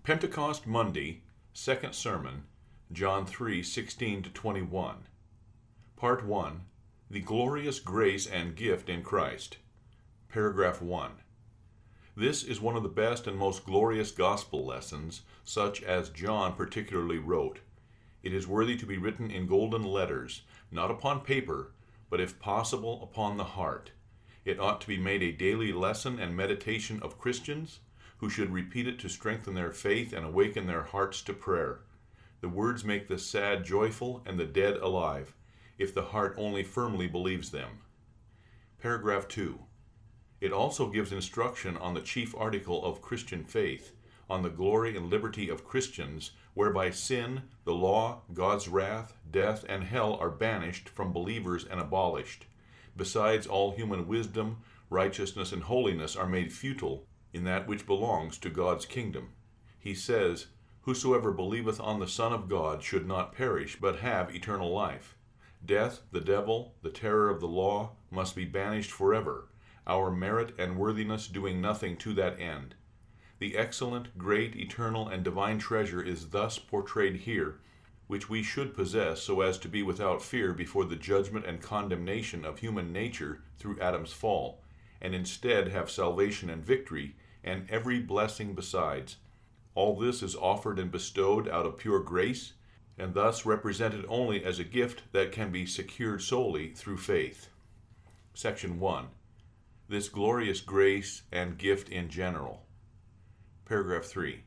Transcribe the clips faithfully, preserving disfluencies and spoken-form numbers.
Pentecost Monday, Second Sermon, John three sixteen to twenty-one. Part one. The Glorious Grace and Gift in Christ. Paragraph one. This is one of the best and most glorious gospel lessons, such as John particularly wrote. It is worthy to be written in golden letters, not upon paper, but if possible upon the heart. It ought to be made a daily lesson and meditation of Christians, who should repeat it to strengthen their faith and awaken their hearts to prayer. The words make the sad joyful and the dead alive, if the heart only firmly believes them. Paragraph two. It also gives instruction on the chief article of Christian faith, on the glory and liberty of Christians, whereby sin, the law, God's wrath, death, and hell are banished from believers and abolished. Besides, all human wisdom, righteousness, and holiness are made futile in that which belongs to God's kingdom. He says, "Whosoever believeth on the Son of God should not perish, but have eternal life." Death, the devil, the terror of the law, must be banished forever, our merit and worthiness doing nothing to that end. The excellent, great, eternal, and divine treasure is thus portrayed here, which we should possess so as to be without fear before the judgment and condemnation of human nature through Adam's fall, and instead have salvation and victory, and every blessing besides. All this is offered and bestowed out of pure grace, and thus represented only as a gift that can be secured solely through faith. Section one. This glorious grace and gift in general. Paragraph three.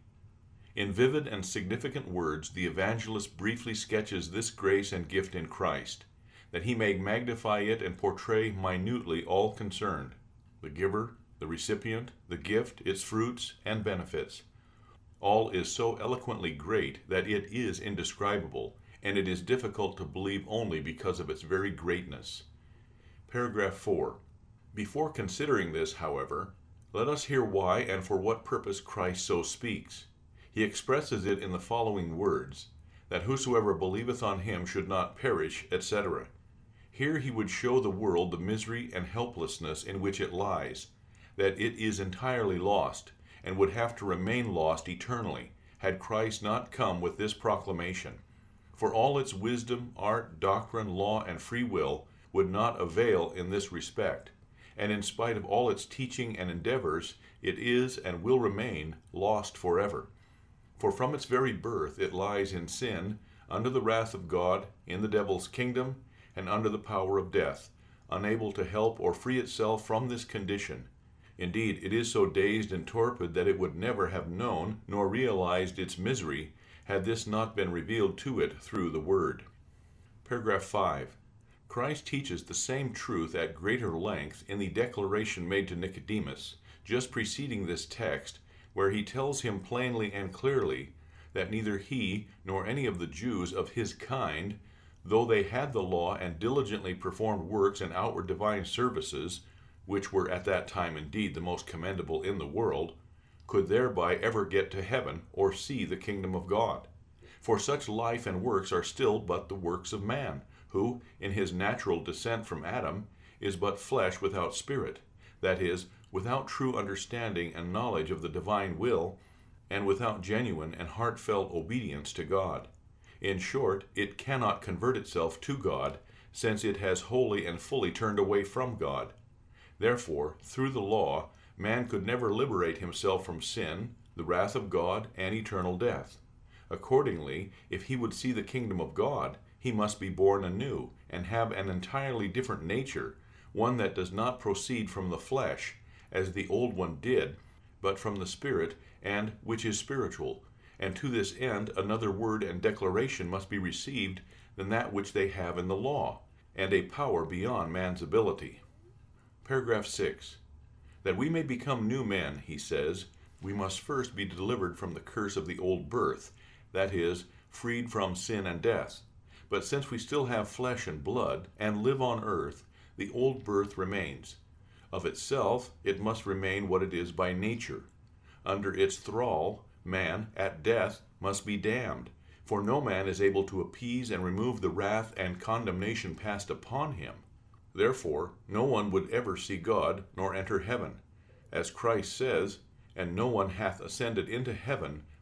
In vivid and significant words, the evangelist briefly sketches this grace and gift in Christ, that he may magnify it and portray minutely all concerned, the giver, the recipient, the gift, its fruits, and benefits. All is so eloquently great that it is indescribable, and it is difficult to believe only because of its very greatness. Paragraph four. Before considering this, however, let us hear why and for what purpose Christ so speaks. He expresses it in the following words, that whosoever believeth on him should not perish, et cetera. Here he would show the world the misery and helplessness in which it lies, that it is entirely lost, and would have to remain lost eternally, had Christ not come with this proclamation. For all its wisdom, art, doctrine, law, and free will would not avail in this respect, and in spite of all its teaching and endeavors, it is and will remain lost forever. For from its very birth it lies in sin, under the wrath of God, in the devil's kingdom, and under the power of death, unable to help or free itself from this condition. Indeed, it is so dazed and torpid that it would never have known nor realized its misery had this not been revealed to it through the Word. Paragraph five. Christ teaches the same truth at greater length in the declaration made to Nicodemus, just preceding this text, where he tells him plainly and clearly that neither he nor any of the Jews of his kind, though they had the law and diligently performed works and outward divine services, which were at that time indeed the most commendable in the world, could thereby ever get to heaven or see the kingdom of God. For such life and works are still but the works of man, who, in his natural descent from Adam, is but flesh without spirit, that is, without true understanding and knowledge of the divine will, and without genuine and heartfelt obedience to God. In short, it cannot convert itself to God, since it has wholly and fully turned away from God. Therefore, through the law, man could never liberate himself from sin, the wrath of God, and eternal death. Accordingly, if he would see the kingdom of God, he must be born anew, and have an entirely different nature, one that does not proceed from the flesh, as the old one did, but from the Spirit, and which is spiritual. And to this end another word and declaration must be received than that which they have in the law, and a power beyond man's ability. Paragraph six. That we may become new men, he says, we must first be delivered from the curse of the old birth, that is, freed from sin and death. But since we still have flesh and blood, and live on earth, the old birth remains. Of itself, it must remain what it is by nature. Under its thrall, man, at death, must be damned, for no man is able to appease and remove the wrath and condemnation passed upon him. Therefore, no one would ever see God, nor enter heaven. As Christ says, "And no one hath ascended into heaven,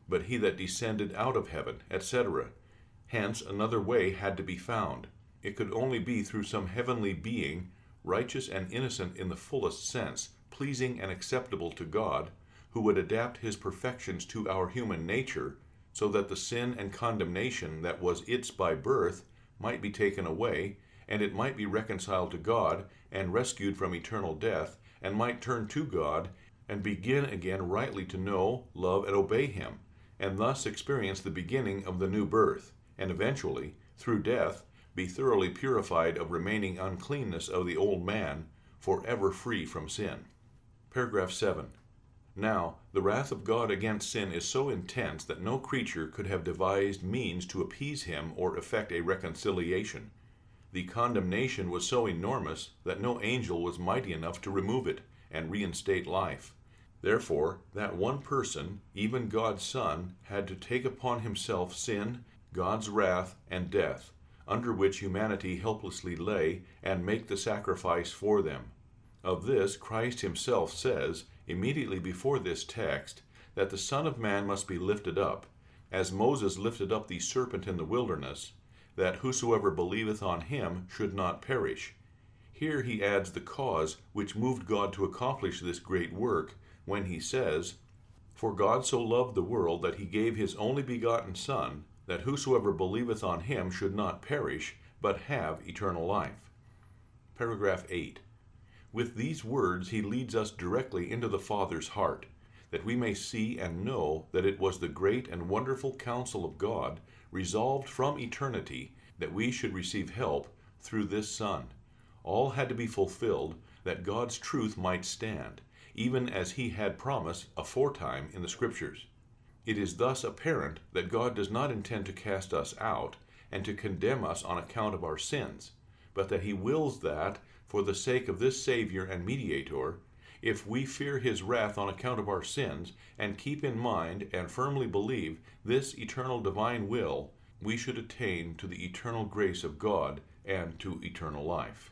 but he that descended out of heaven, et cetera. Hence, another way had to be found. It could only be through some heavenly being, righteous and innocent in the fullest sense, pleasing and acceptable to God, who would adapt his perfections to our human nature, so that the sin and condemnation that was its by birth might be taken away, and it might be reconciled to God and rescued from eternal death, and might turn to God and begin again rightly to know, love, and obey him, and thus experience the beginning of the new birth, and eventually, through death, be thoroughly purified of remaining uncleanness of the old man, forever free from sin. Paragraph seven. Now, the wrath of God against sin is so intense that no creature could have devised means to appease him or effect a reconciliation. The condemnation was so enormous that no angel was mighty enough to remove it and reinstate life. Therefore, that one person, even God's Son, had to take upon himself sin, God's wrath, and death, under which humanity helplessly lay, and make the sacrifice for them. Of this Christ himself says, immediately before this text, that the Son of Man must be lifted up, as Moses lifted up the serpent in the wilderness, that whosoever believeth on him should not perish. Here he adds the cause which moved God to accomplish this great work, when he says, For God so loved the world that he gave his only begotten Son, that whosoever believeth on him should not perish, but have eternal life. Paragraph eight. With these words he leads us directly into the Father's heart, that we may see and know that it was the great and wonderful counsel of God, resolved from eternity, that we should receive help through this Son. All had to be fulfilled, that God's truth might stand, even as he had promised aforetime in the Scriptures. It is thus apparent that God does not intend to cast us out, and to condemn us on account of our sins, but that he wills that, for the sake of this Savior and Mediator, if we fear his wrath on account of our sins, and keep in mind and firmly believe this eternal divine will, we should attain to the eternal grace of God and to eternal life.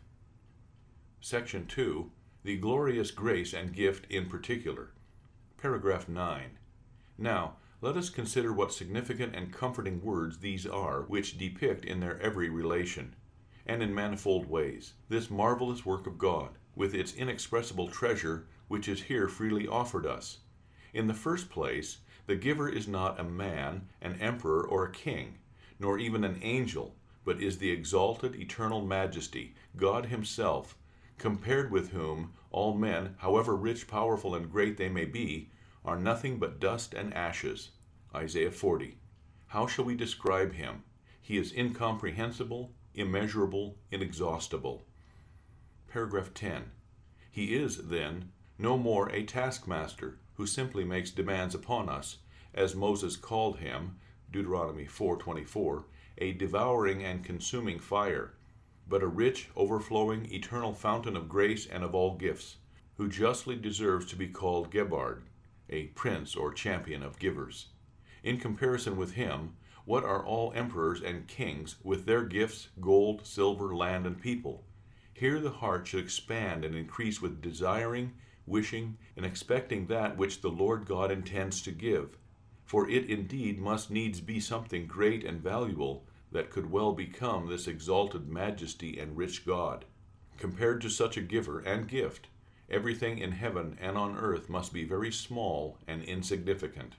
Section two. The glorious grace and gift in particular. Paragraph nine. Now, let us consider what significant and comforting words these are, which depict in their every relation, and in manifold ways, this marvelous work of God, with its inexpressible treasure, which is here freely offered us. In the first place, the giver is not a man, an emperor, or a king, nor even an angel, but is the exalted eternal majesty, God himself, compared with whom all men, however rich, powerful, and great they may be, are nothing but dust and ashes. Isaiah forty. How shall we describe him? He is incomprehensible, immeasurable, inexhaustible. Paragraph ten. He is, then, no more a taskmaster who simply makes demands upon us, as Moses called him, Deuteronomy four twenty-four, a devouring and consuming fire, but a rich, overflowing, eternal fountain of grace and of all gifts, who justly deserves to be called Gebard, a prince or champion of givers. In comparison with him, what are all emperors and kings with their gifts, gold, silver, land, and people? Here the heart should expand and increase with desiring, wishing, and expecting that which the Lord God intends to give. For it indeed must needs be something great and valuable that could well become this exalted majesty and rich God. Compared to such a giver and gift, everything in heaven and on earth must be very small and insignificant.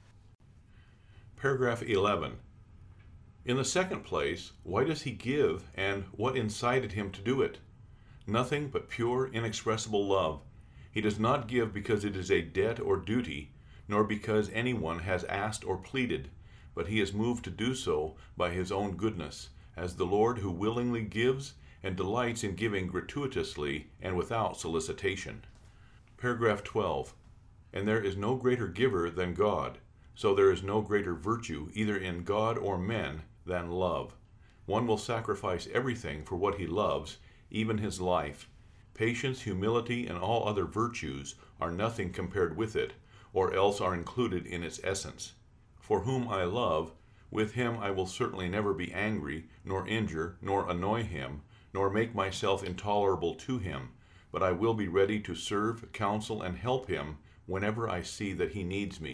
Paragraph eleven. In the second place, why does he give, and what incited him to do it? Nothing but pure, inexpressible love. He does not give because it is a debt or duty, nor because anyone has asked or pleaded, but he is moved to do so by his own goodness, as the Lord who willingly gives and delights in giving gratuitously and without solicitation. Paragraph twelve. And there is no greater giver than God, so there is no greater virtue either in God or men than love. One will sacrifice everything for what he loves, even his life. Patience, humility, and all other virtues are nothing compared with it, or else are included in its essence. For whom I love, with him I will certainly never be angry, nor injure, nor annoy him, nor make myself intolerable to him, but I will be ready to serve, counsel, and help him whenever I see that he needs me.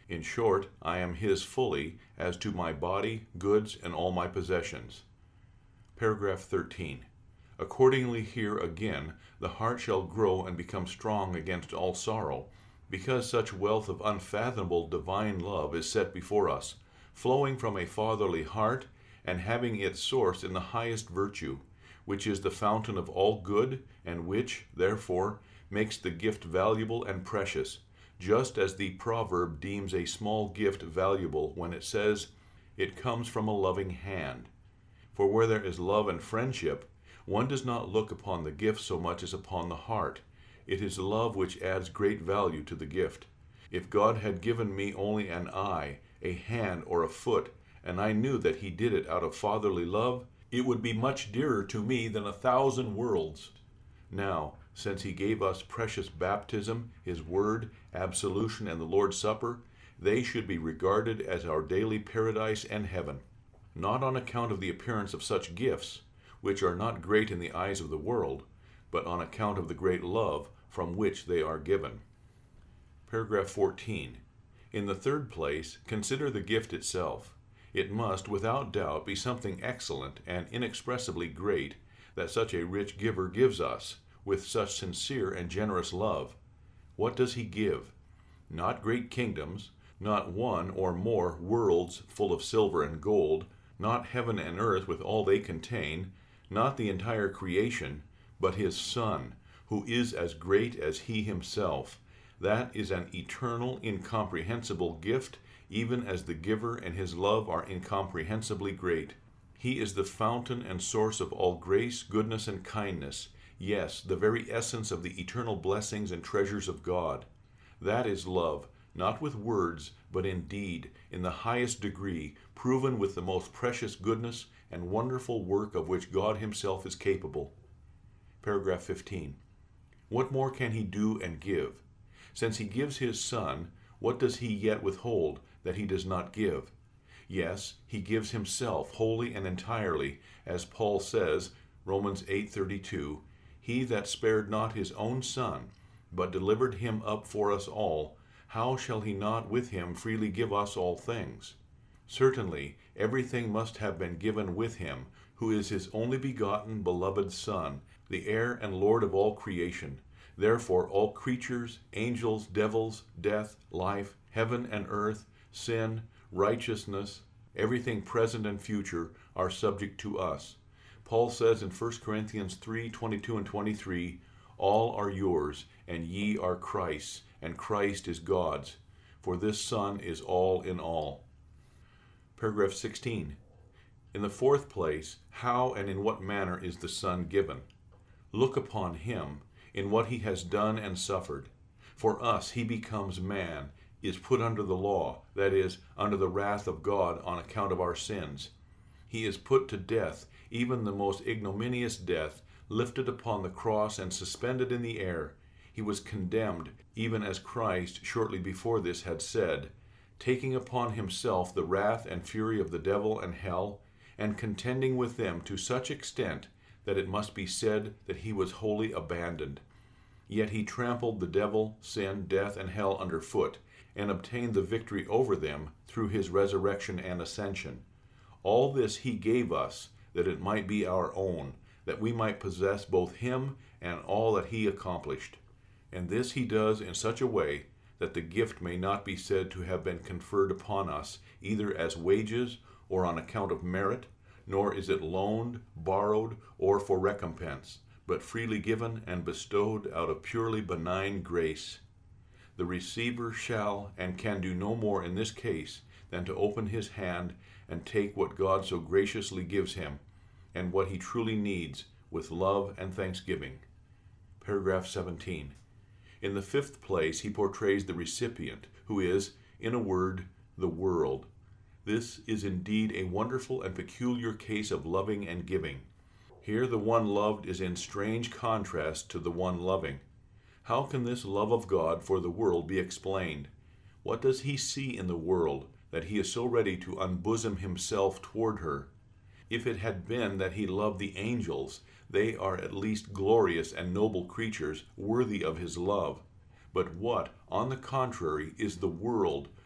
In short, I am his fully, as to my body, goods, and all my possessions. Paragraph thirteen. Accordingly here again, the heart shall grow and become strong against all sorrow, because such wealth of unfathomable divine love is set before us, flowing from a fatherly heart, and having its source in the highest virtue, which is the fountain of all good, and which, therefore, makes the gift valuable and precious, just as the proverb deems a small gift valuable when it says, "It comes from a loving hand." For where there is love and friendship, one does not look upon the gift so much as upon the heart. It is love which adds great value to the gift. If God had given me only an eye, a hand, or a foot, and I knew that he did it out of fatherly love, it would be much dearer to me than a thousand worlds. Now, since he gave us precious baptism, his word, absolution, and the Lord's Supper, they should be regarded as our daily paradise and heaven, not on account of the appearance of such gifts, which are not great in the eyes of the world, but on account of the great love from which they are given. Paragraph fourteen. In the third place, consider the gift itself. It must, without doubt, be something excellent and inexpressibly great that such a rich giver gives us, with such sincere and generous love. What does he give? Not great kingdoms, not one or more worlds full of silver and gold, not heaven and earth with all they contain, not the entire creation, but his Son, who is as great as he himself. That is an eternal, incomprehensible gift, even as the giver and his love are incomprehensibly great. He is the fountain and source of all grace, goodness, and kindness, yes, the very essence of the eternal blessings and treasures of God. That is love, not with words, but in deed, in the highest degree, proven with the most precious goodness and wonderful work of which God himself is capable. Paragraph fifteen. What more can he do and give? Since he gives his Son, what does he yet withhold that he does not give? Yes, he gives himself wholly and entirely, as Paul says, Romans eight thirty-two, "He that spared not his own Son, but delivered him up for us all, how shall he not with him freely give us all things?" Certainly, everything must have been given with him, who is his only begotten beloved Son, the heir and Lord of all creation. Therefore all creatures, angels, devils, death, life, heaven and earth, sin, righteousness, everything present and future are subject to us. Paul says in First Corinthians three twenty-two and twenty-three, "All are yours, and ye are Christ's, and Christ is God's. For this Son is all in all." Paragraph sixteen. In the fourth place, how and in what manner is the Son given? Look upon him, in what he has done and suffered. For us he becomes man, is put under the law, that is, under the wrath of God on account of our sins. He is put to death, even the most ignominious death, lifted upon the cross and suspended in the air. He was condemned, even as Christ shortly before this had said, taking upon himself the wrath and fury of the devil and hell, and contending with them to such extent that it must be said that he was wholly abandoned. Yet he trampled the devil, sin, death, and hell underfoot, and obtained the victory over them through his resurrection and ascension. All this he gave us, that it might be our own, that we might possess both him and all that he accomplished. And this he does in such a way that the gift may not be said to have been conferred upon us either as wages or on account of merit, nor is it loaned, borrowed, or for recompense, but freely given and bestowed out of purely benign grace. The receiver shall and can do no more in this case than to open his hand and take what God so graciously gives him, and what he truly needs, with love and thanksgiving. Paragraph seventeen. In the fifth place, he portrays the recipient, who is, in a word, the world. This is indeed a wonderful and peculiar case of loving and giving. Here the one loved is in strange contrast to the one loving. How can this love of God for the world be explained? What does he see in the world that he is so ready to unbosom himself toward her? If it had been that he loved the angels, they are at least glorious and noble creatures worthy of his love. But what, on the contrary, is the world,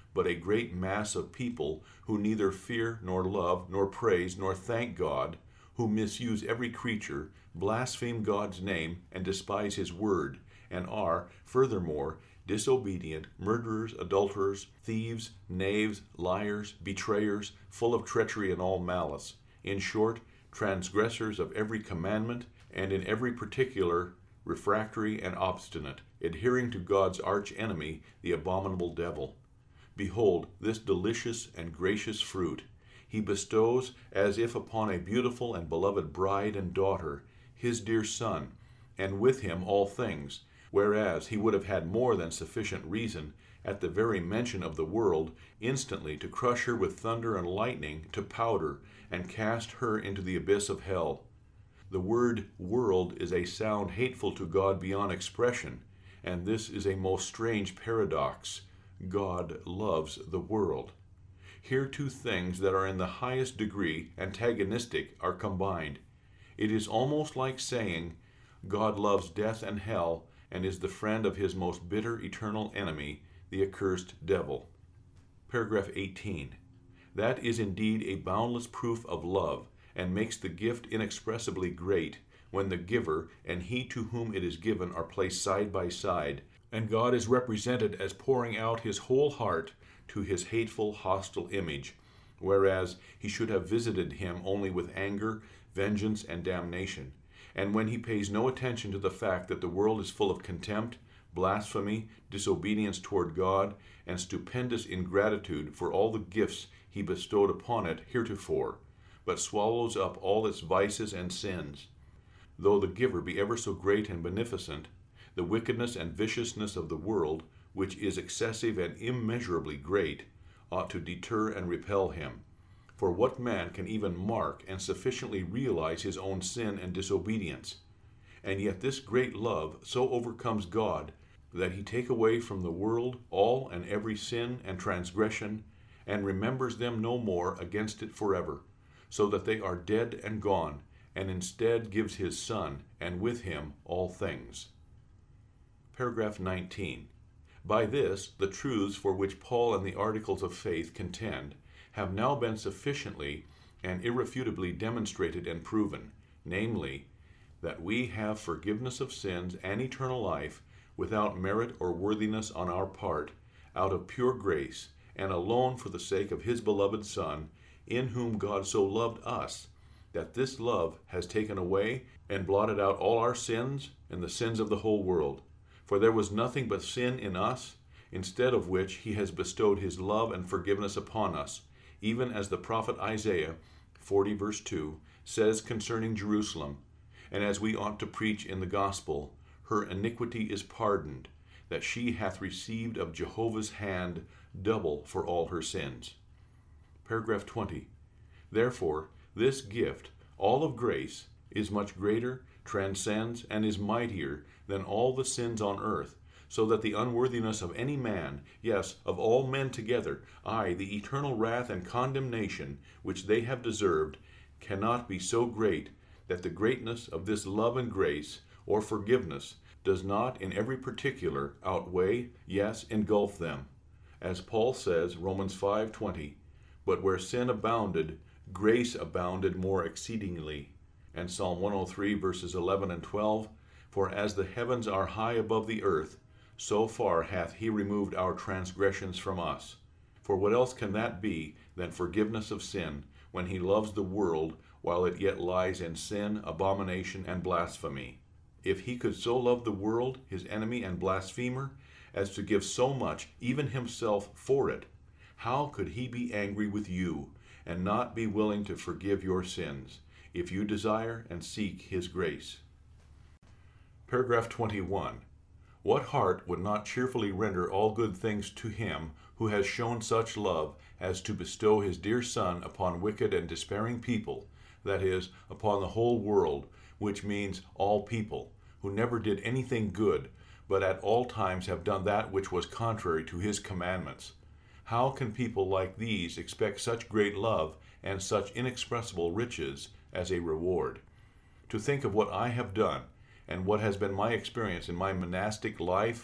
but a great mass of people who neither fear nor love nor praise nor thank God, who misuse every creature, blaspheme God's name, and despise his word, and are, furthermore, disobedient, murderers, adulterers, thieves, knaves, liars, betrayers, full of treachery and all malice. In short, transgressors of every commandment, and in every particular refractory and obstinate, adhering to God's arch enemy, the abominable devil. Behold, this delicious and gracious fruit he bestows as if upon a beautiful and beloved bride and daughter, his dear Son, and with him all things, whereas he would have had more than sufficient reason, at the very mention of the world, instantly to crush her with thunder and lightning to powder, and cast her into the abyss of hell. The word world is a sound hateful to God beyond expression, and this is a most strange paradox. God loves the world. Here two things that are in the highest degree antagonistic are combined. It is almost like saying, God loves death and hell, and is the friend of his most bitter eternal enemy, the accursed devil. Paragraph eighteen. That is indeed a boundless proof of love, and makes the gift inexpressibly great, when the giver and he to whom it is given are placed side by side, and God is represented as pouring out his whole heart to his hateful, hostile image, whereas he should have visited him only with anger, vengeance, and damnation. And when he pays no attention to the fact that the world is full of contempt, blasphemy, disobedience toward God, and stupendous ingratitude for all the gifts he bestowed upon it heretofore, but swallows up all its vices and sins. Though the giver be ever so great and beneficent, the wickedness and viciousness of the world, which is excessive and immeasurably great, ought to deter and repel him. For what man can even mark and sufficiently realize his own sin and disobedience? And yet this great love so overcomes God that he take away from the world all and every sin and transgression, and remembers them no more against it forever, so that they are dead and gone, and instead gives his Son, and with him all things. Paragraph nineteen. By this, the truths for which Paul and the Articles of Faith contend have now been sufficiently and irrefutably demonstrated and proven, namely, that we have forgiveness of sins and eternal life without merit or worthiness on our part, out of pure grace, and alone for the sake of his beloved Son, in whom God so loved us, that this love has taken away and blotted out all our sins and the sins of the whole world. For there was nothing but sin in us, instead of which he has bestowed his love and forgiveness upon us, even as the prophet Isaiah, forty verse two, says concerning Jerusalem, and as we ought to preach in the gospel, her iniquity is pardoned, that she hath received of Jehovah's hand double for all her sins. Paragraph twenty. Therefore, this gift, all of grace, is much greater, transcends, and is mightier than all the sins on earth, so that the unworthiness of any man, yes, of all men together, aye, the eternal wrath and condemnation which they have deserved, cannot be so great that the greatness of this love and grace, or forgiveness, does not in every particular outweigh, yes, engulf them. As Paul says, Romans five twenty, but where sin abounded, grace abounded more exceedingly. And Psalm one oh three verses eleven and twelve, for as the heavens are high above the earth, so far hath he removed our transgressions from us. For what else can that be than forgiveness of sin, when he loves the world while it yet lies in sin, abomination, and blasphemy? If he could so love the world, his enemy and blasphemer, as to give so much, even himself, for it, how could he be angry with you, and not be willing to forgive your sins, if you desire and seek his grace? Paragraph twenty-one. What heart would not cheerfully render all good things to him who has shown such love as to bestow his dear Son upon wicked and despairing people, that is, upon the whole world, which means all people, who never did anything good, but at all times have done that which was contrary to his commandments? How can people like these expect such great love and such inexpressible riches as a reward? To think of what I have done, and what has been my experience in my monastic life,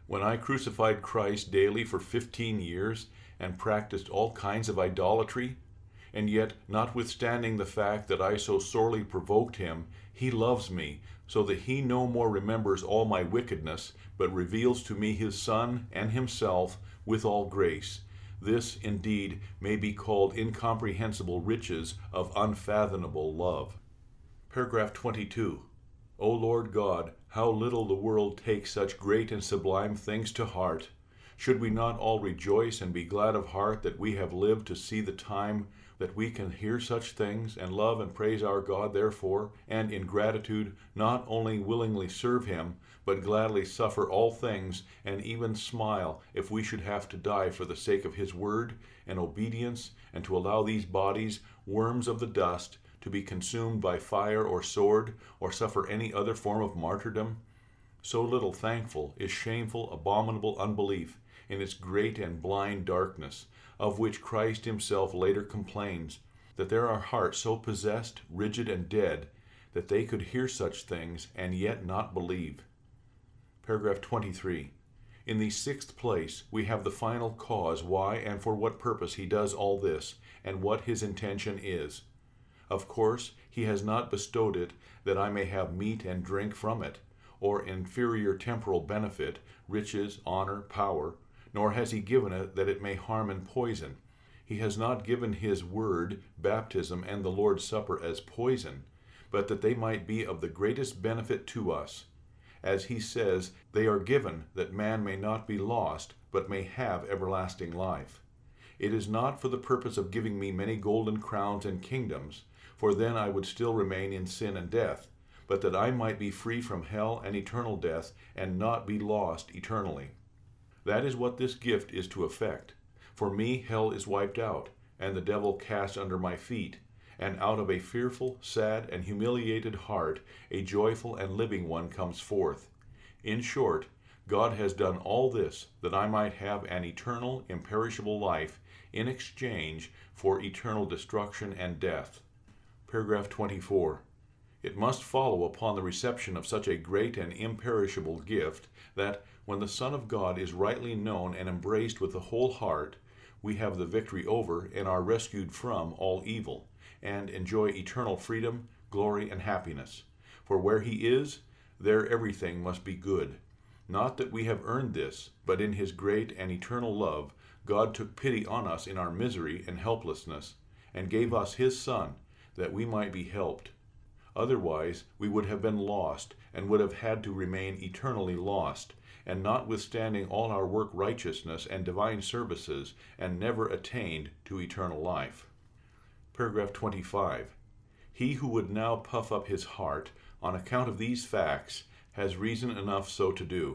When I crucified Christ daily for fifteen years and practiced all kinds of idolatry, and yet, notwithstanding the fact that I so sorely provoked him, he loves me, so that he no more remembers all my wickedness, but reveals to me his Son and himself with all grace. This, indeed, may be called incomprehensible riches of unfathomable love. Paragraph twenty-two. O Lord God, how little the world takes such great and sublime things to heart! Should we not all rejoice and be glad of heart that we have lived to see the time that we can hear such things, and love and praise our God therefore, and in gratitude not only willingly serve him, but gladly suffer all things, and even smile if we should have to die for the sake of his word and obedience, and to allow these bodies, worms of the dust, to be consumed by fire or sword, or suffer any other form of martyrdom? So little thankful is shameful, abominable unbelief in its great and blind darkness, of which Christ himself later complains, that there are hearts so possessed, rigid, and dead, that they could hear such things and yet not believe. Paragraph twenty-three. In the sixth place, we have the final cause why and for what purpose he does all this, and what his intention is. Of course, he has not bestowed it that I may have meat and drink from it, or inferior temporal benefit, riches, honor, power, nor has he given it that it may harm and poison. He has not given his word, baptism, and the Lord's Supper as poison, but that they might be of the greatest benefit to us. As he says, they are given that man may not be lost, but may have everlasting life. It is not for the purpose of giving me many golden crowns and kingdoms, for then I would still remain in sin and death, but that I might be free from hell and eternal death, and not be lost eternally. That is what this gift is to effect. For me hell is wiped out, and the devil cast under my feet, and out of a fearful, sad, and humiliated heart a joyful and living one comes forth. In short, God has done all this that I might have an eternal, imperishable life in exchange for eternal destruction and death. Paragraph twenty-four. It must follow upon the reception of such a great and imperishable gift that, when the Son of God is rightly known and embraced with the whole heart, we have the victory over and are rescued from all evil, and enjoy eternal freedom, glory, and happiness. For where he is, there everything must be good. Not that we have earned this, but in his great and eternal love, God took pity on us in our misery and helplessness, and gave us his Son, that we might be helped. Otherwise, we would have been lost, and would have had to remain eternally lost, and notwithstanding all our work righteousness and divine services, and never attained to eternal life. Paragraph twenty-five. He who would now puff up his heart on account of these facts has reason enough so to do.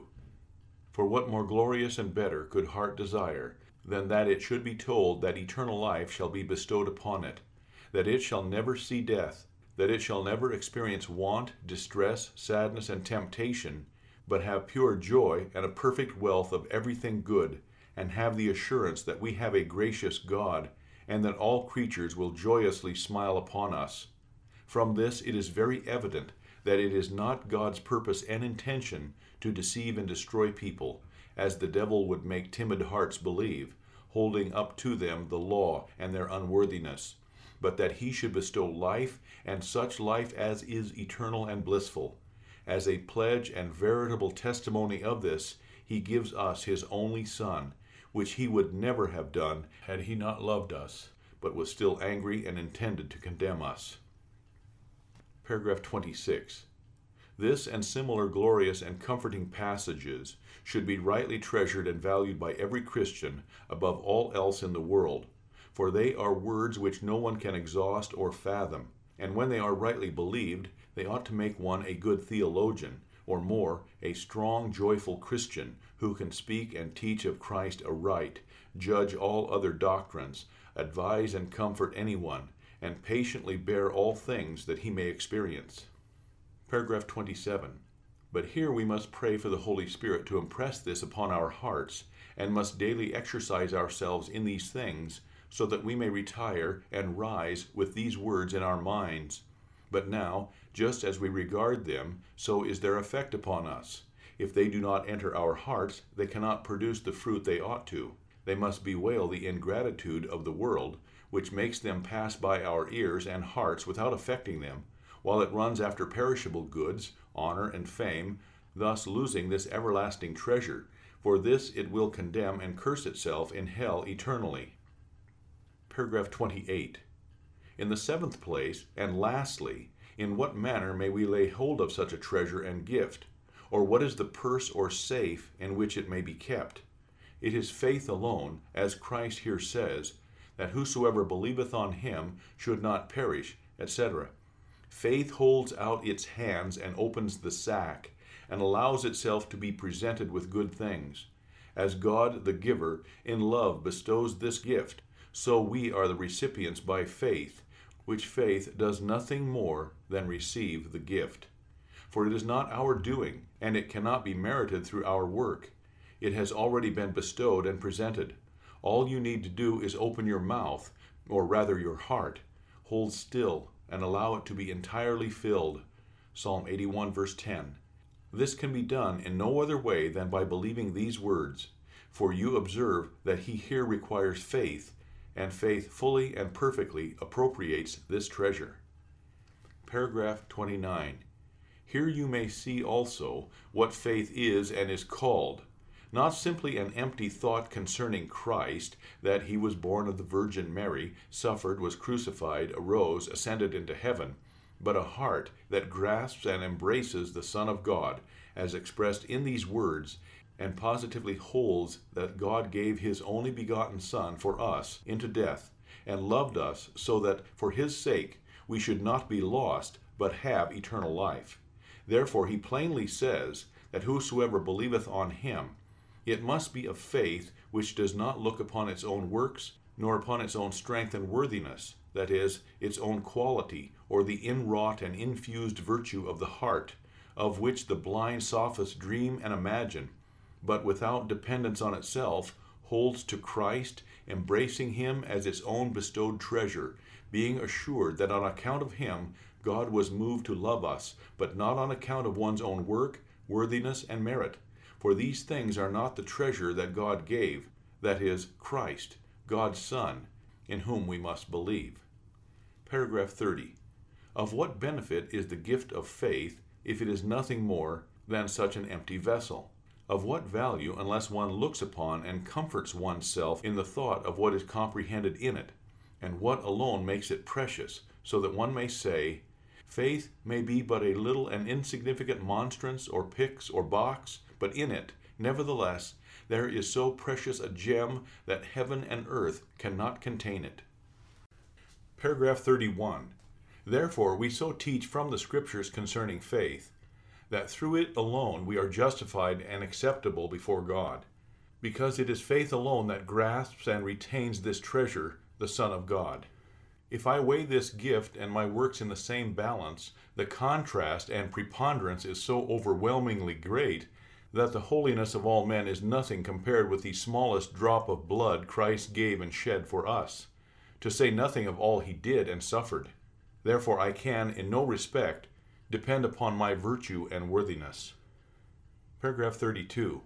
For what more glorious and better could heart desire than that it should be told that eternal life shall be bestowed upon it, that it shall never see death, that it shall never experience want, distress, sadness, and temptation, but have pure joy and a perfect wealth of everything good, and have the assurance that we have a gracious God, and that all creatures will joyously smile upon us. From this it is very evident that it is not God's purpose and intention to deceive and destroy people, as the devil would make timid hearts believe, holding up to them the law and their unworthiness, but that he should bestow life, and such life as is eternal and blissful. As a pledge and veritable testimony of this, he gives us his only Son, which he would never have done had he not loved us, but was still angry and intended to condemn us. Paragraph twenty-six. This and similar glorious and comforting passages should be rightly treasured and valued by every Christian above all else in the world, for they are words which no one can exhaust or fathom, and when they are rightly believed, they ought to make one a good theologian, or more, a strong, joyful Christian, who can speak and teach of Christ aright, judge all other doctrines, advise and comfort anyone, and patiently bear all things that he may experience. Paragraph twenty-seven. But here we must pray for the Holy Spirit to impress this upon our hearts, and must daily exercise ourselves in these things, so that we may retire and rise with these words in our minds. But now, just as we regard them, so is their effect upon us. If they do not enter our hearts, they cannot produce the fruit they ought to. They must bewail the ingratitude of the world, which makes them pass by our ears and hearts without affecting them, while it runs after perishable goods, honor, and fame, thus losing this everlasting treasure. For this it will condemn and curse itself in hell eternally. Paragraph twenty-eight. In the seventh place, and lastly, in what manner may we lay hold of such a treasure and gift? Or what is the purse or safe in which it may be kept? It is faith alone, as Christ here says, that whosoever believeth on him should not perish, et cetera. Faith holds out its hands and opens the sack, and allows itself to be presented with good things. As God, the giver, in love bestows this gift, so we are the recipients by faith, which faith does nothing more than receive the gift. For it is not our doing, and it cannot be merited through our work. It has already been bestowed and presented. All you need to do is open your mouth, or rather your heart, hold still, and allow it to be entirely filled. Psalm eighty-one, verse ten. This can be done in no other way than by believing these words, for you observe that he here requires faith, and faith fully and perfectly appropriates this treasure. Paragraph twenty-nine. Here you may see also what faith is and is called, not simply an empty thought concerning Christ, that he was born of the Virgin Mary, suffered, was crucified, arose, ascended into heaven, but a heart that grasps and embraces the Son of God, as expressed in these words, and positively holds that God gave his only begotten Son for us into death, and loved us so that for his sake we should not be lost, but have eternal life. Therefore he plainly says that whosoever believeth on him, it must be of faith which does not look upon its own works, nor upon its own strength and worthiness, that is, its own quality, or the inwrought and infused virtue of the heart, of which the blind sophists dream and imagine, but without dependence on itself, holds to Christ, embracing him as its own bestowed treasure, being assured that on account of him God was moved to love us, but not on account of one's own work, worthiness, and merit. For these things are not the treasure that God gave, that is, Christ, God's Son, in whom we must believe. Paragraph thirty. Of what benefit is the gift of faith if it is nothing more than such an empty vessel? Of what value unless one looks upon and comforts oneself in the thought of what is comprehended in it, and what alone makes it precious, so that one may say, faith may be but a little and insignificant monstrance or pyx or box, but in it, nevertheless, there is so precious a gem that heaven and earth cannot contain it. Paragraph thirty-one. Therefore we so teach from the Scriptures concerning faith, that through it alone we are justified and acceptable before God, because it is faith alone that grasps and retains this treasure, the Son of God. If I weigh this gift and my works in the same balance, the contrast and preponderance is so overwhelmingly great that the holiness of all men is nothing compared with the smallest drop of blood Christ gave and shed for us, to say nothing of all he did and suffered. Therefore I can, in no respect, depend upon my virtue and worthiness. Paragraph thirty-two.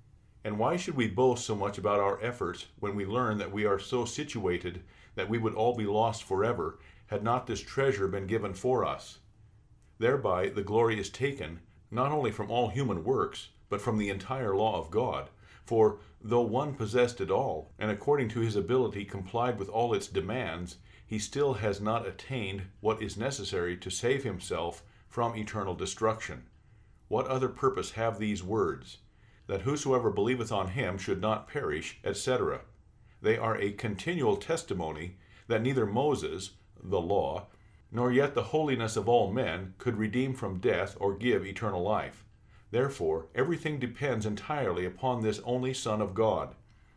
And why should we boast so much about our efforts when we learn that we are so situated that we would all be lost forever had not this treasure been given for us? Thereby the glory is taken, not only from all human works, but from the entire law of God. For though one possessed it all, and according to his ability complied with all its demands, he still has not attained what is necessary to save himself from eternal destruction. What other purpose have these words? That whosoever believeth on him should not perish, et cetera. They are a continual testimony that neither Moses, the law, nor yet the holiness of all men could redeem from death or give eternal life. Therefore, everything depends entirely upon this only Son of God.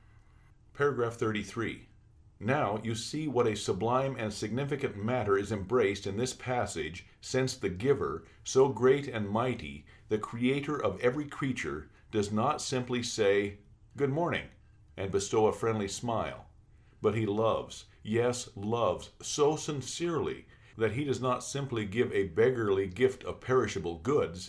Paragraph thirty-three. Now you see what a sublime and significant matter is embraced in this passage, since the Giver, so great and mighty, the Creator of every creature, does not simply say, "Good morning," and bestow a friendly smile, but he loves, yes, loves so sincerely that he does not simply give a beggarly gift of perishable goods,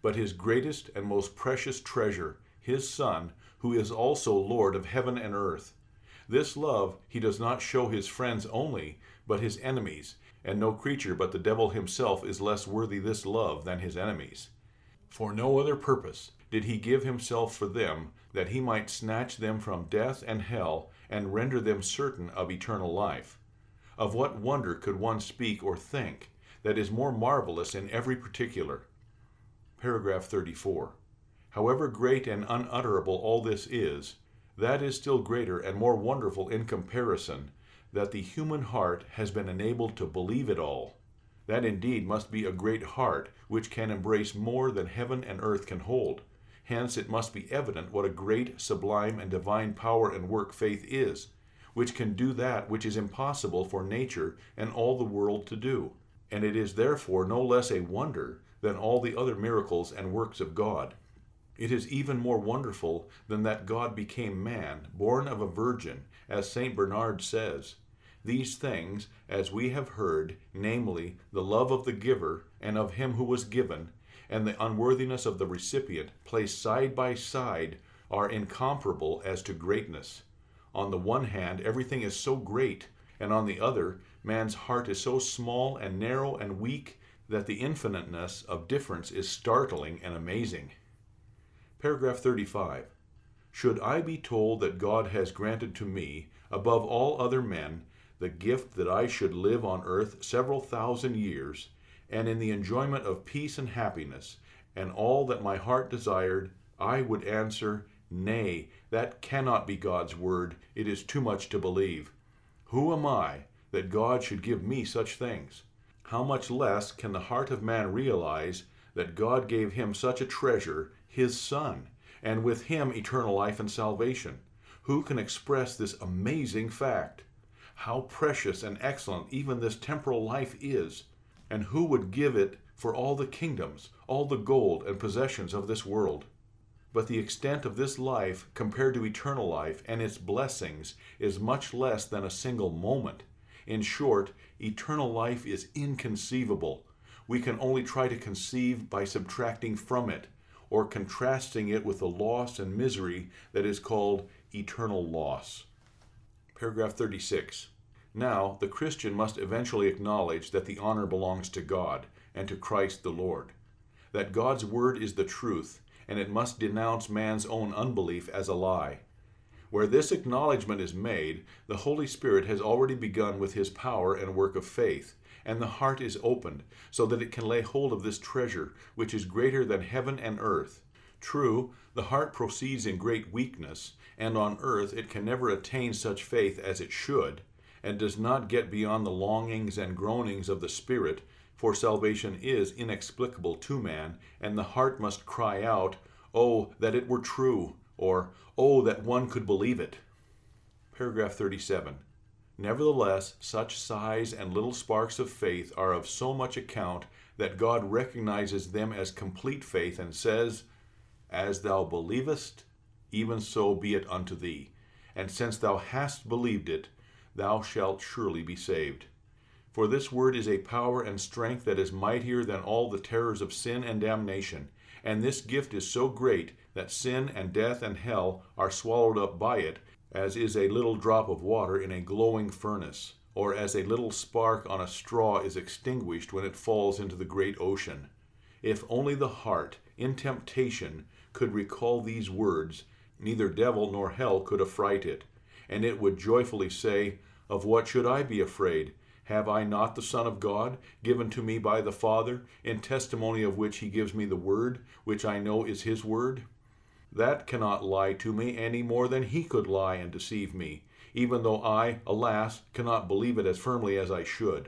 but his greatest and most precious treasure, his Son, who is also Lord of heaven and earth. This love he does not show his friends only, but his enemies, and no creature but the devil himself is less worthy this love than his enemies. For no other purpose did he give himself for them, that he might snatch them from death and hell, and render them certain of eternal life. Of what wonder could one speak or think that is more marvelous in every particular? Paragraph thirty-four. However great and unutterable all this is, that is still greater and more wonderful in comparison, that the human heart has been enabled to believe it all. That indeed must be a great heart, which can embrace more than heaven and earth can hold. Hence it must be evident what a great, sublime, and divine power and work faith is, which can do that which is impossible for nature and all the world to do. And it is therefore no less a wonder than all the other miracles and works of God. It is even more wonderful than that God became man, born of a virgin, as Saint Bernard says. These things, as we have heard, namely, the love of the giver and of him who was given, and the unworthiness of the recipient, placed side by side, are incomparable as to greatness. On the one hand, everything is so great, and on the other, man's heart is so small and narrow and weak that the infiniteness of difference is startling and amazing. Paragraph thirty-five. Should I be told that God has granted to me, above all other men, the gift that I should live on earth several thousand years, and in the enjoyment of peace and happiness, and all that my heart desired, I would answer, nay, that cannot be God's word, it is too much to believe. Who am I, that God should give me such things? How much less can the heart of man realize that God gave him such a treasure, his Son, and with him eternal life and salvation? Who can express this amazing fact? How precious and excellent even this temporal life is, and who would give it for all the kingdoms, all the gold and possessions of this world? But the extent of this life compared to eternal life and its blessings is much less than a single moment. In short, eternal life is inconceivable. We can only try to conceive by subtracting from it, or contrasting it with the loss and misery that is called eternal loss. Paragraph thirty-six. Now, the Christian must eventually acknowledge that the honor belongs to God and to Christ the Lord, that God's word is the truth, and it must denounce man's own unbelief as a lie. Where this acknowledgement is made, the Holy Spirit has already begun with his power and work of faith, and the heart is opened, so that it can lay hold of this treasure, which is greater than heaven and earth. True, the heart proceeds in great weakness, and on earth it can never attain such faith as it should, and does not get beyond the longings and groanings of the Spirit, for salvation is inexplicable to man, and the heart must cry out, "Oh, that it were true," or "Oh, that one could believe it." Paragraph thirty-seven. Nevertheless, such sighs and little sparks of faith are of so much account that God recognizes them as complete faith and says, "As thou believest, even so be it unto thee. And since thou hast believed it, thou shalt surely be saved." For this word is a power and strength that is mightier than all the terrors of sin and damnation, and this gift is so great that sin and death and hell are swallowed up by it, as is a little drop of water in a glowing furnace, or as a little spark on a straw is extinguished when it falls into the great ocean. If only the heart, in temptation, could recall these words, neither devil nor hell could affright it, and it would joyfully say, "Of what should I be afraid? Have I not the Son of God, given to me by the Father, in testimony of which he gives me the word, which I know is his word? That cannot lie to me any more than he could lie and deceive me, even though I, alas, cannot believe it as firmly as I should."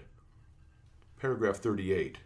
Paragraph thirty-eight.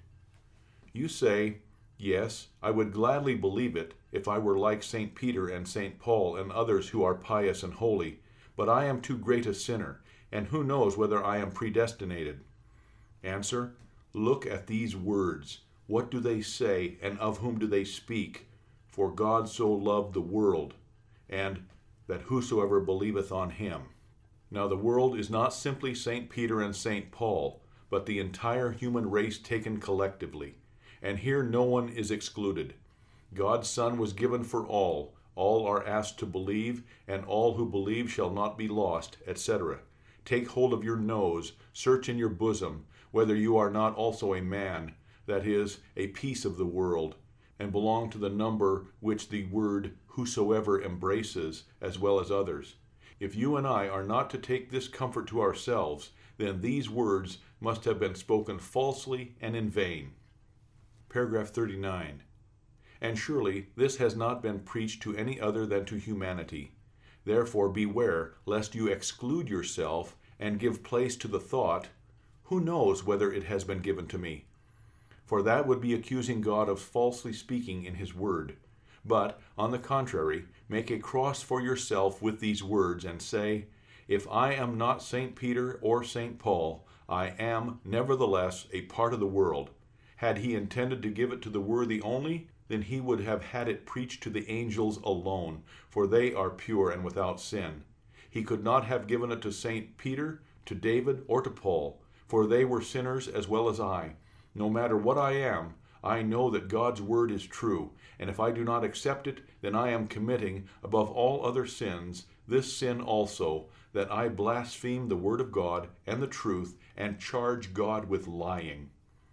You say, "Yes, I would gladly believe it if I were like Saint Peter and Saint Paul and others who are pious and holy, but I am too great a sinner, and who knows whether I am predestinated?" Answer, look at these words. What do they say, and of whom do they speak? "For God so loved the world," and "that whosoever believeth on him." Now the world is not simply Saint Peter and Saint Paul, but the entire human race taken collectively, and here no one is excluded. God's Son was given for all. All are asked to believe, and all who believe shall not be lost, et cetera. Take hold of your nose, search in your bosom, whether you are not also a man, that is, a piece of the world, and belong to the number which the word whosoever embraces, as well as others. If you and I are not to take this comfort to ourselves, then these words must have been spoken falsely and in vain. Paragraph thirty-nine. And surely this has not been preached to any other than to humanity. Therefore beware lest you exclude yourself and give place to the thought, who knows whether it has been given to me? For that would be accusing God of falsely speaking in his word. But, on the contrary, make a cross for yourself with these words, and say, if I am not Saint Peter or Saint Paul, I am, nevertheless, a part of the world. Had he intended to give it to the worthy only, then he would have had it preached to the angels alone, for they are pure and without sin. He could not have given it to Saint Peter, to David, or to Paul, for they were sinners as well as I. No matter what I am, I know that God's word is true, and if I do not accept it, then I am committing, above all other sins, this sin also, that I blaspheme the word of God and the truth, and charge God with lying.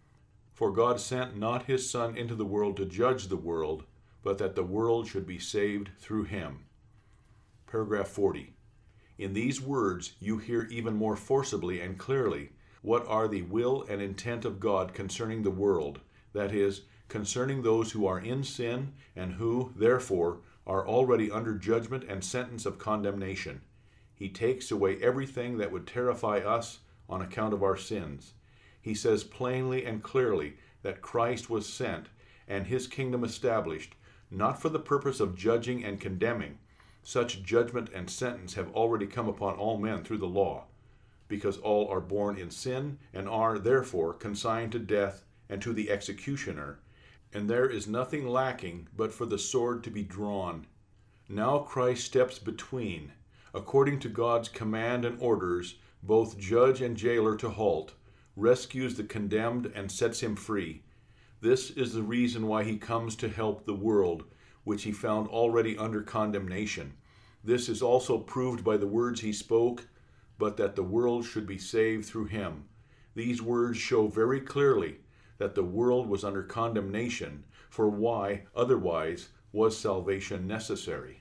For God sent not his Son into the world to judge the world, but that the world should be saved through him. Paragraph forty. In these words you hear even more forcibly and clearly what are the will and intent of God concerning the world, that is, concerning those who are in sin and who, therefore, are already under judgment and sentence of condemnation. He takes away everything that would terrify us on account of our sins. He says plainly and clearly that Christ was sent and his kingdom established, not for the purpose of judging and condemning. Such judgment and sentence have already come upon all men through the law, because all are born in sin and are, therefore, consigned to death and to the executioner, and there is nothing lacking but for the sword to be drawn. Now Christ steps between, according to God's command and orders, both judge and jailer to halt, rescues the condemned and sets him free. This is the reason why he comes to help the world, which he found already under condemnation. This is also proved by the words he spoke, but that the world should be saved through him. These words show very clearly that the world was under condemnation, for why, otherwise, was salvation necessary?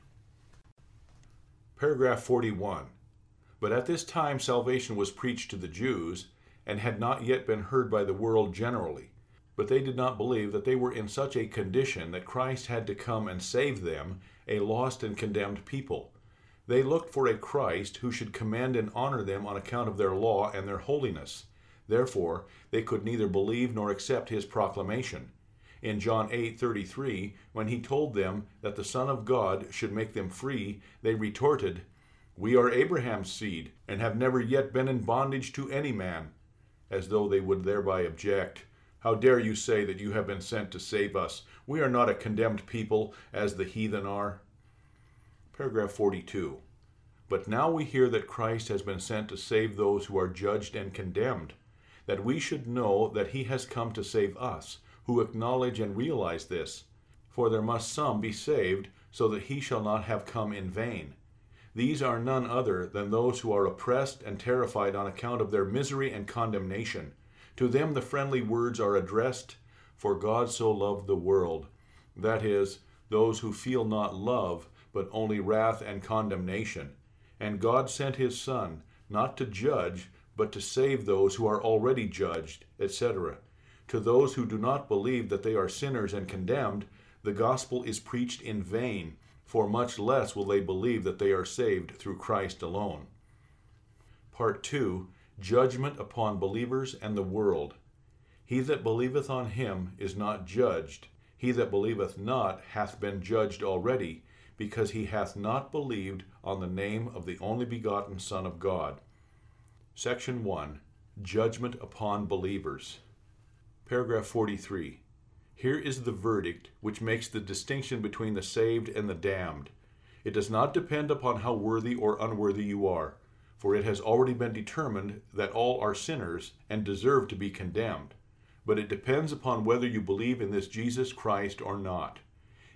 Paragraph forty-one. But at this time salvation was preached to the Jews, and had not yet been heard by the world generally. But they did not believe that they were in such a condition that Christ had to come and save them, a lost and condemned people. They looked for a Christ who should commend and honor them on account of their law and their holiness. Therefore, they could neither believe nor accept his proclamation. In John eight thirty-three, when he told them that the Son of God should make them free, they retorted, "We are Abraham's seed, and have never yet been in bondage to any man," as though they would thereby object, "How dare you say that you have been sent to save us? We are not a condemned people, as the heathen are." Paragraph forty-two. But now we hear that Christ has been sent to save those who are judged and condemned, that we should know that he has come to save us, who acknowledge and realize this. For there must some be saved, so that he shall not have come in vain. These are none other than those who are oppressed and terrified on account of their misery and condemnation. To them the friendly words are addressed, "For God so loved the world," that is, those who feel not love, but only wrath and condemnation. And God sent his Son, not to judge, but to save those who are already judged, et cetera. To those who do not believe that they are sinners and condemned, the gospel is preached in vain, for much less will they believe that they are saved through Christ alone. Part two. Judgment upon believers and the world. He that believeth on him is not judged. He that believeth not hath been judged already, because he hath not believed on the name of the only begotten Son of God. Section one. Judgment upon believers. Paragraph forty-three. Here is the verdict which makes the distinction between the saved and the damned. It does not depend upon how worthy or unworthy you are, for it has already been determined that all are sinners and deserve to be condemned. But it depends upon whether you believe in this Jesus Christ or not.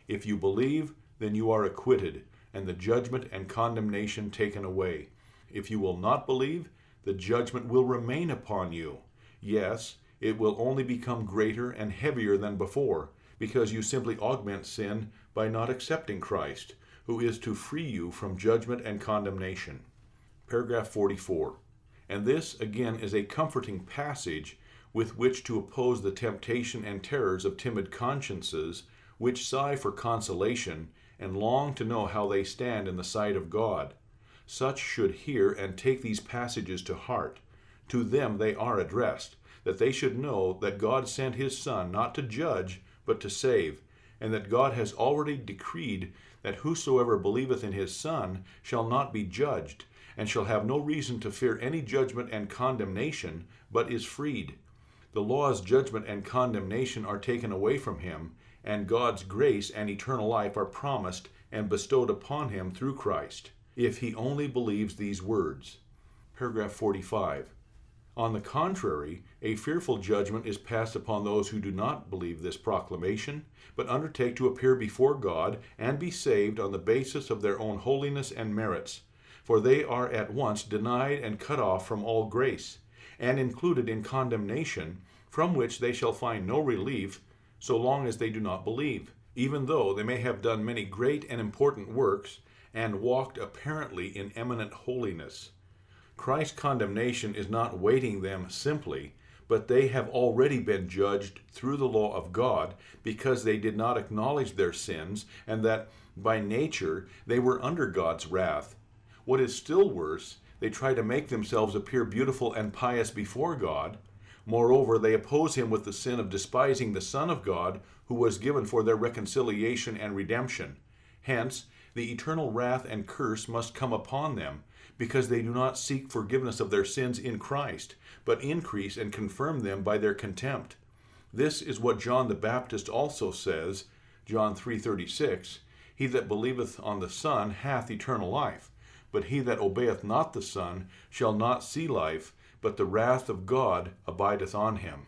If you believe, then you are acquitted, and the judgment and condemnation taken away. If you will not believe, the judgment will remain upon you. Yes, it will only become greater and heavier than before, because you simply augment sin by not accepting Christ, who is to free you from judgment and condemnation. Paragraph forty-four. And this, again, is a comforting passage with which to oppose the temptation and terrors of timid consciences, which sigh for consolation and long to know how they stand in the sight of God. Such should hear and take these passages to heart. To them they are addressed, that they should know that God sent his Son not to judge, but to save, and that God has already decreed that whosoever believeth in his Son shall not be judged, and shall have no reason to fear any judgment and condemnation, but is freed. The law's judgment and condemnation are taken away from him, and God's grace and eternal life are promised and bestowed upon him through Christ, if he only believes these words. Paragraph forty-five. On the contrary, a fearful judgment is passed upon those who do not believe this proclamation, but undertake to appear before God and be saved on the basis of their own holiness and merits, for they are at once denied and cut off from all grace, and included in condemnation, from which they shall find no relief so long as they do not believe, even though they may have done many great and important works and walked apparently in eminent holiness. Christ's condemnation is not waiting them simply, but they have already been judged through the law of God because they did not acknowledge their sins and that by nature they were under God's wrath. What is still worse, they try to make themselves appear beautiful and pious before God. Moreover, they oppose him with the sin of despising the Son of God, who was given for their reconciliation and redemption. Hence, the eternal wrath and curse must come upon them, because they do not seek forgiveness of their sins in Christ, but increase and confirm them by their contempt. This is what John the Baptist also says, John three thirty-six, He that believeth on the Son hath eternal life, but he that obeyeth not the Son shall not see life, but the wrath of God abideth on him.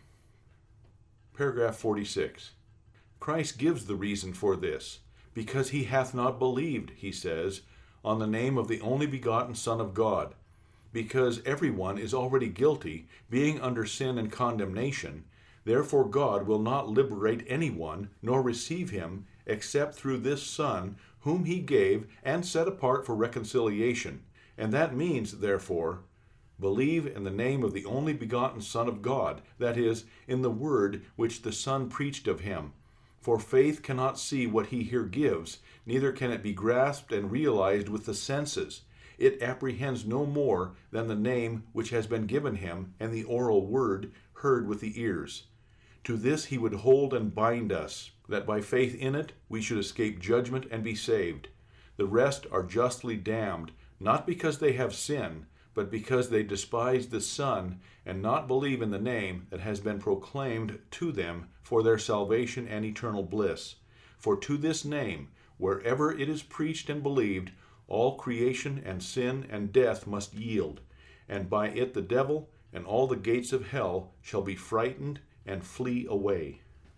Paragraph forty-six. Christ gives the reason for this, because he hath not believed, he says, on the name of the only begotten Son of God, because every one is already guilty, being under sin and condemnation. Therefore God will not liberate anyone, nor receive him, except through this Son, whom he gave and set apart for reconciliation. And that means, therefore, believe in the name of the only begotten Son of God, that is, in the word which the Son preached of him. For faith cannot see what he here gives, neither can it be grasped and realized with the senses. It apprehends no more than the name which has been given him and the oral word heard with the ears. To this he would hold and bind us, that by faith in it we should escape judgment and be saved. The rest are justly damned, not because they have sin, but because they despise the Son and not believe in the name that has been proclaimed to them for their salvation and eternal bliss. For to this name, wherever it is preached and believed, all creation and sin and death must yield, and by it the devil and all the gates of hell shall be frightened and flee away.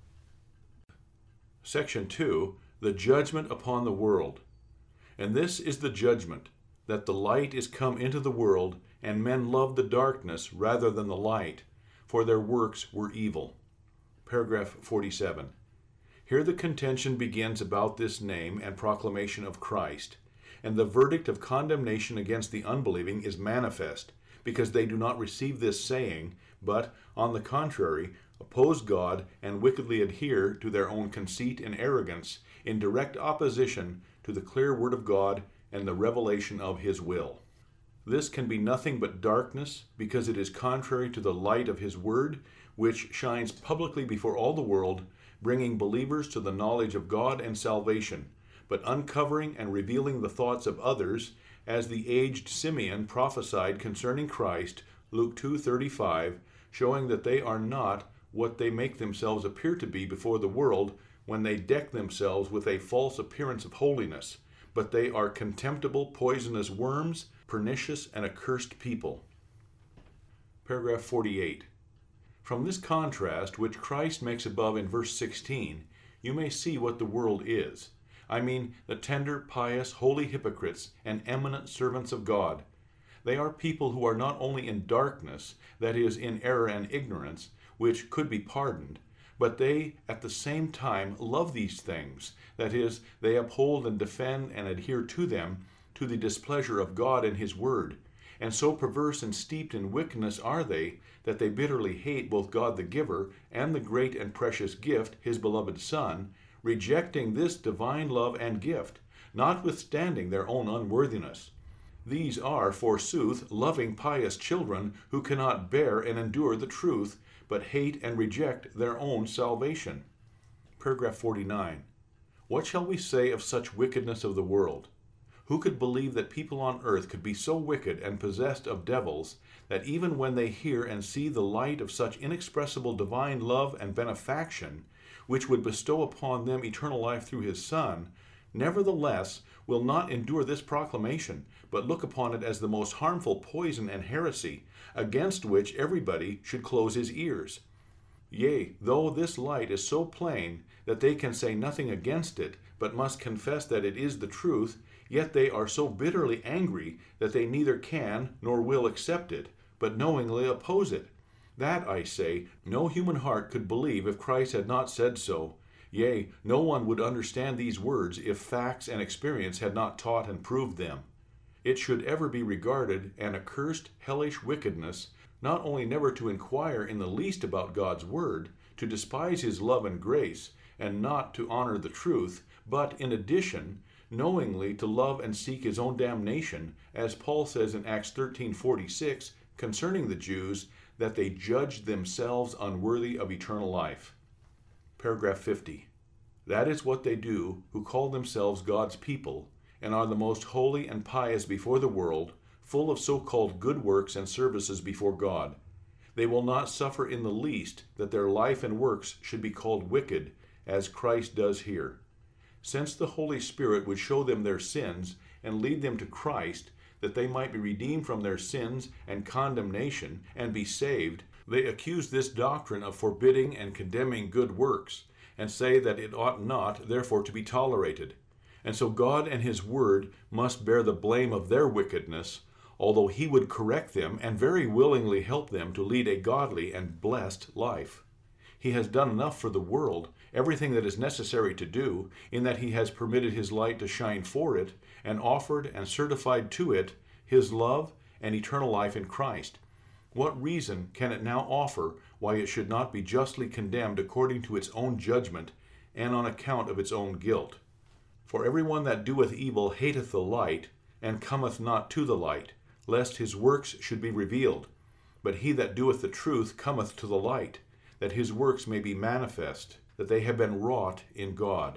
Section two. The judgment upon the world. And this is the judgment, that the light is come into the world, and men love the darkness rather than the light, for their works were evil. Paragraph forty-seven. Here the contention begins about this name and proclamation of Christ, and the verdict of condemnation against the unbelieving is manifest, because they do not receive this saying, but, on the contrary, oppose God and wickedly adhere to their own conceit and arrogance in direct opposition to the clear word of God and the revelation of his will. This can be nothing but darkness, because it is contrary to the light of his word, which shines publicly before all the world, bringing believers to the knowledge of God and salvation, but uncovering and revealing the thoughts of others, as the aged Simeon prophesied concerning Christ, Luke two thirty-five, showing that they are not what they make themselves appear to be before the world when they deck themselves with a false appearance of holiness, but they are contemptible, poisonous worms, pernicious and accursed people. Paragraph forty-eight. From this contrast which Christ makes above in verse sixteen, you may see what the world is. I mean the tender, pious, holy hypocrites and eminent servants of God. They are people who are not only in darkness, that is, in error and ignorance, which could be pardoned, but they at the same time love these things, that is, they uphold and defend and adhere to them to the displeasure of God and His Word. And so perverse and steeped in wickedness are they, that they bitterly hate both God the giver and the great and precious gift, His beloved Son, rejecting this divine love and gift, notwithstanding their own unworthiness. These are, forsooth, loving, pious children who cannot bear and endure the truth, but hate and reject their own salvation. Paragraph forty-nine. What shall we say of such wickedness of the world? Who could believe that people on earth could be so wicked and possessed of devils that even when they hear and see the light of such inexpressible divine love and benefaction, which would bestow upon them eternal life through His Son, nevertheless will not endure this proclamation, but look upon it as the most harmful poison and heresy, against which everybody should close his ears? Yea, though this light is so plain that they can say nothing against it, but must confess that it is the truth, yet they are so bitterly angry that they neither can nor will accept it, but knowingly oppose it. That, I say, no human heart could believe if Christ had not said so. Yea, no one would understand these words if facts and experience had not taught and proved them. It should ever be regarded an accursed, hellish wickedness, not only never to inquire in the least about God's Word, to despise His love and grace, and not to honor the truth, but, in addition, knowingly to love and seek his own damnation, as Paul says in Acts thirteen forty-six concerning the Jews, that they judged themselves unworthy of eternal life. Paragraph fifty. That is what they do who call themselves God's people, and are the most holy and pious before the world, full of so-called good works and services before God. They will not suffer in the least that their life and works should be called wicked, as Christ does here. Since the Holy Spirit would show them their sins and lead them to Christ, that they might be redeemed from their sins and condemnation and be saved, they accuse this doctrine of forbidding and condemning good works, and say that it ought not, therefore, to be tolerated. And so God and His Word must bear the blame of their wickedness, although He would correct them and very willingly help them to lead a godly and blessed life. He has done enough for the world, everything that is necessary to do, in that He has permitted His light to shine for it, and offered and certified to it His love and eternal life in Christ. What reason can it now offer why it should not be justly condemned according to its own judgment, and on account of its own guilt? For every one that doeth evil hateth the light, and cometh not to the light, lest his works should be revealed. But he that doeth the truth cometh to the light, that his works may be manifest, that they have been wrought in God.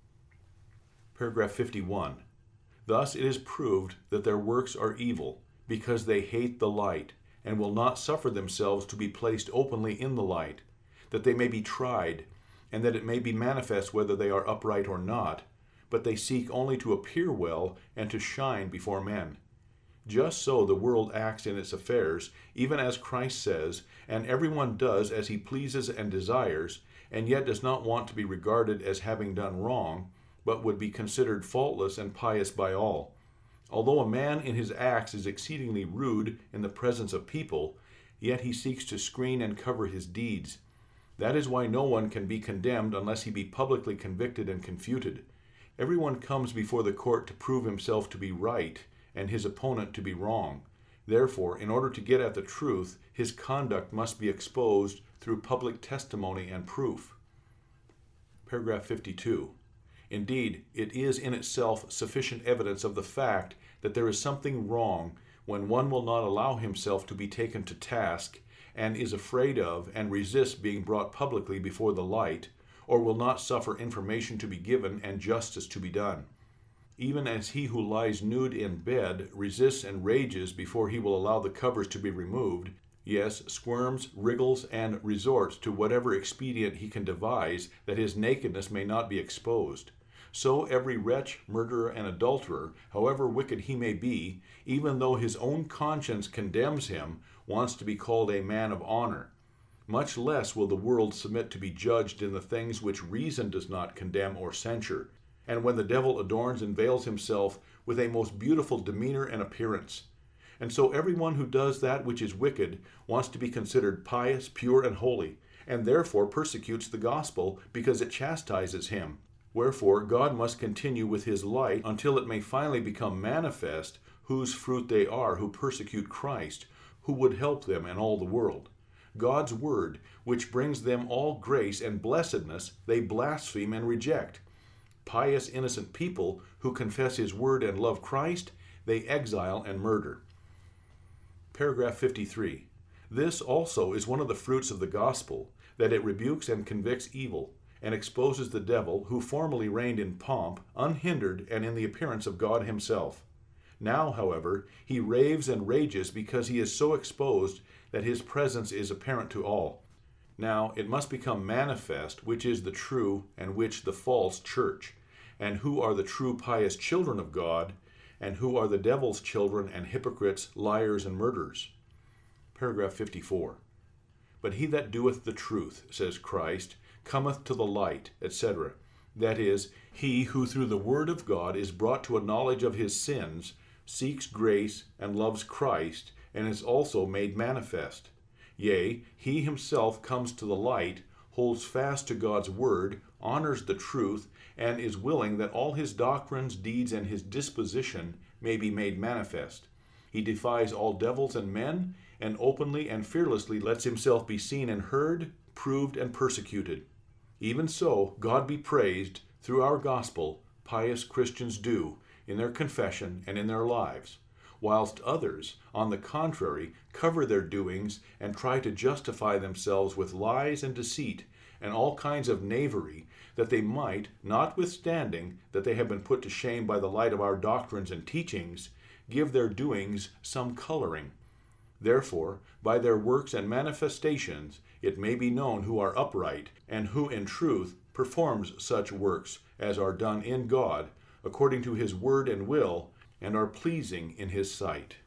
Paragraph fifty-one. Thus it is proved that their works are evil, because they hate the light, and will not suffer themselves to be placed openly in the light, that they may be tried, and that it may be manifest whether they are upright or not, but they seek only to appear well and to shine before men. Just so the world acts in its affairs, even as Christ says, and everyone does as he pleases and desires, and yet does not want to be regarded as having done wrong, but would be considered faultless and pious by all. Although a man in his acts is exceedingly rude in the presence of people, yet he seeks to screen and cover his deeds. That is why no one can be condemned unless he be publicly convicted and confuted. Everyone comes before the court to prove himself to be right, and his opponent to be wrong. Therefore, in order to get at the truth, his conduct must be exposed through public testimony and proof. Paragraph fifty-two. Indeed, it is in itself sufficient evidence of the fact that there is something wrong when one will not allow himself to be taken to task, and is afraid of and resists being brought publicly before the light, or will not suffer information to be given and justice to be done. Even as he who lies nude in bed resists and rages before he will allow the covers to be removed, yes, squirms, wriggles, and resorts to whatever expedient he can devise that his nakedness may not be exposed, so every wretch, murderer, and adulterer, however wicked he may be, even though his own conscience condemns him, wants to be called a man of honor. Much less will the world submit to be judged in the things which reason does not condemn or censure, and when the devil adorns and veils himself with a most beautiful demeanor and appearance. And so everyone who does that which is wicked wants to be considered pious, pure, and holy, and therefore persecutes the gospel because it chastises him. Wherefore God must continue with his light until it may finally become manifest whose fruit they are who persecute Christ, who would help them and all the world. God's word, which brings them all grace and blessedness, they blaspheme and reject. Pious, innocent people who confess his word and love Christ, they exile and murder. Paragraph fifty-three. This also is one of the fruits of the gospel, that it rebukes and convicts evil, and exposes the devil, who formerly reigned in pomp, unhindered, and in the appearance of God himself. Now, however, he raves and rages because he is so exposed that his presence is apparent to all. Now it must become manifest which is the true and which the false church, and who are the true pious children of God, and who are the devil's children and hypocrites, liars, and murderers. Paragraph fifty-four. But he that doeth the truth, says Christ, cometh to the light, et cetera. That is, he who through the word of God is brought to a knowledge of his sins, seeks grace, and loves Christ, and is also made manifest. Yea, he himself comes to the light, holds fast to God's word, honors the truth, and is willing that all his doctrines, deeds, and his disposition may be made manifest. He defies all devils and men, and openly and fearlessly lets himself be seen and heard, proved, and persecuted. Even so, God be praised, through our gospel, pious Christians do, in their confession and in their lives, whilst others, on the contrary, cover their doings and try to justify themselves with lies and deceit and all kinds of knavery, that they might, notwithstanding that they have been put to shame by the light of our doctrines and teachings, give their doings some coloring. Therefore, by their works and manifestations, it may be known who are upright, and who in truth performs such works as are done in God, according to his word and will, and are pleasing in his sight.